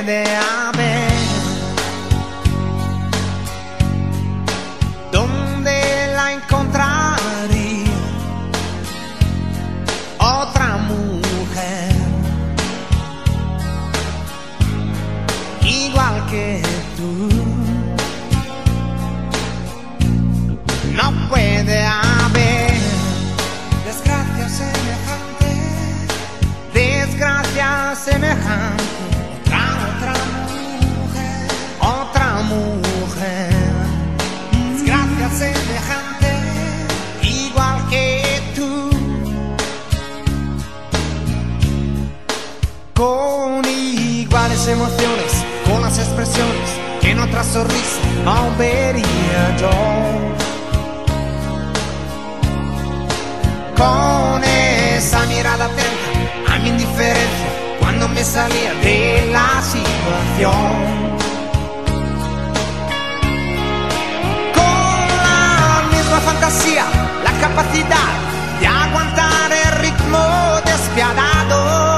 puede haber donde la encontraría otra mujer igual que tú. No puede haber desgracia semejante, otra mujer, desgracia semejante, igual que tú, con iguales emociones, con las expresiones que en otra sonrisa no vería yo. Con esa mirada atenta a mi indiferencia cuando me salía de la situación. Con la misma fantasía, la capacidad de aguantar el ritmo despiadado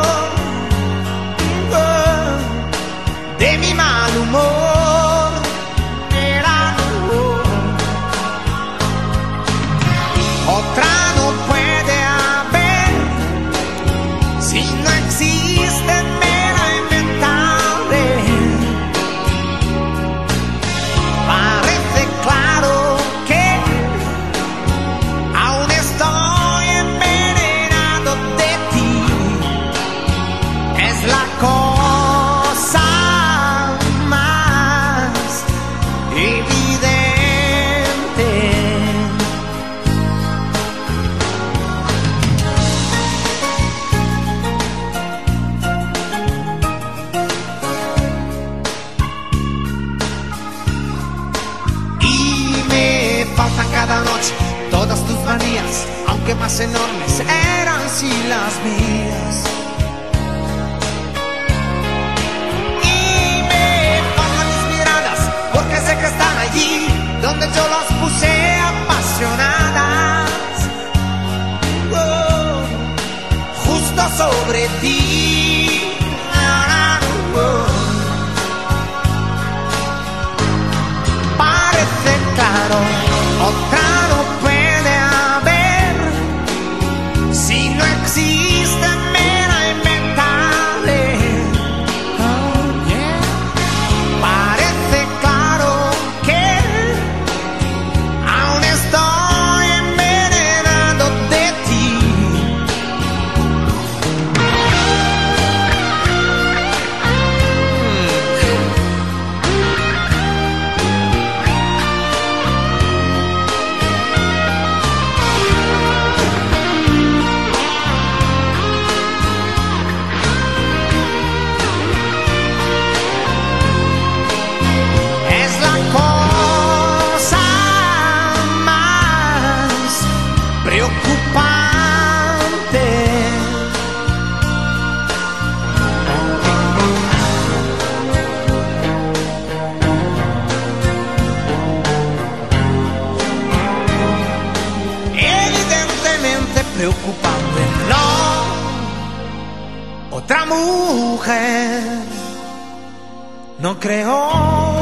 de mi mal humor. Otra no puede haber, si no existe me la inventaré. Parece claro que aún estoy envenenado de ti. Es la cosa más evidente. Faltan cada noche todas tus manías, aunque más enormes eran si las mías. Y me faltan mis miradas, porque sé que están allí donde yo las puse apasionadas, justo sobre ti. Parece claro, otra no puede haber, si no existe me la inventaré. Parece claro que aún estoy envenenado de ti. Preocupante. Evidentemente preocupante, no otra mujer, no creo.